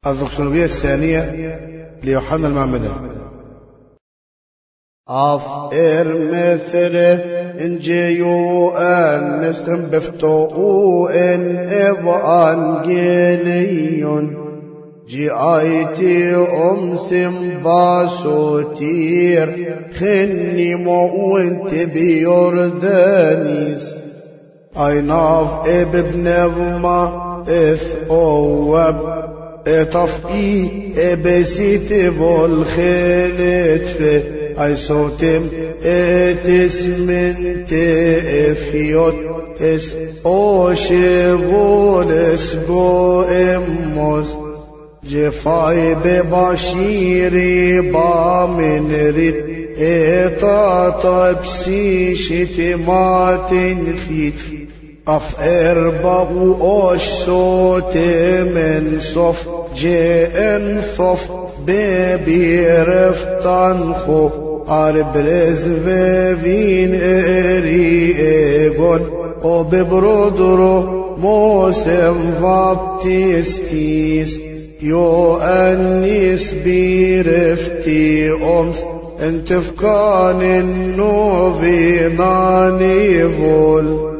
الذكسولوجية الثانية ليوحنا المعمدان. أفئر مثل إنجيو أن نستم بفتو إن إفانجيليون جايتي أمسم باسوتير خني موانت بيوردانيس أيناف إبنفما إث أواب إطفئي إبسيت فولخنت في أي صوتم إتسمن تأفيوت إس أوشيفولس بو إموس جفاي بباشيري بامنريت إطاطا بسيشت ماتن خيت أفئر بغو أوش صوت من صف جئن صف ببي رفتان خو أربرز فين إريقون أو ببرودرو موسم فابتستيس يو أنيس بيرفتي أمس انتفكان النوفي نانيفول